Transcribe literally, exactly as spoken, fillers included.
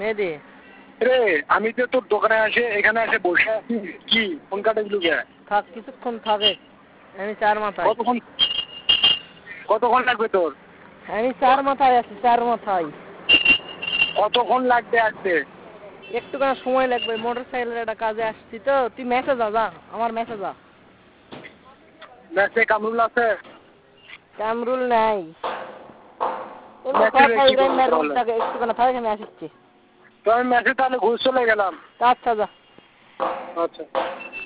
মেহেদি রে আমি তো তোর দোকানে আসে এখানে এসে বসে আছি কি ফোন কাটে দিলু কে? থাক কিছুক্ষণ থাকে আমি চার মাথায়। কতক্ষণ কতক্ষণ লাগবে তোর? আমি চার মাথায় আছি চার মাথায়। কতক্ষণ লাগবে আসতে? একটুখানি সময় লাগবে, মোটর সাইকেলের একটা কাজে আসছি তো। তুই মেসেজ আ যা, আমার মেসেজ আ। মেসে কামরুল আছে? কামরুল নাই। মেসে কি একটুখানি থাকে আমি আসছি। তো আমি মেসে তাহলে ঘুষ চলে গেলাম। আচ্ছা যা। আচ্ছা।